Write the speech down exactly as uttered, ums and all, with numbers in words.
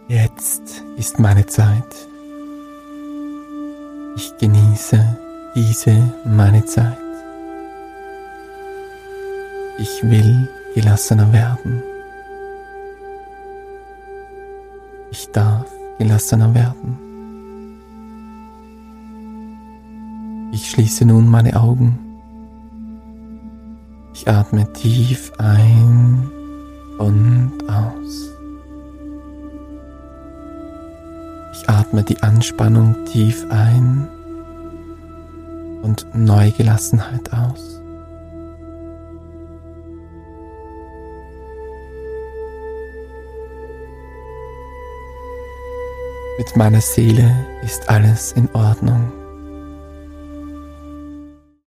Jetzt ist meine Zeit. Ich genieße diese meine Zeit. Ich will gelassener werden. Ich darf gelassener werden. Ich schließe nun meine Augen. Ich atme tief ein und aus. Ich atme die Anspannung tief ein und neue Gelassenheit aus. Mit meiner Seele ist alles in Ordnung.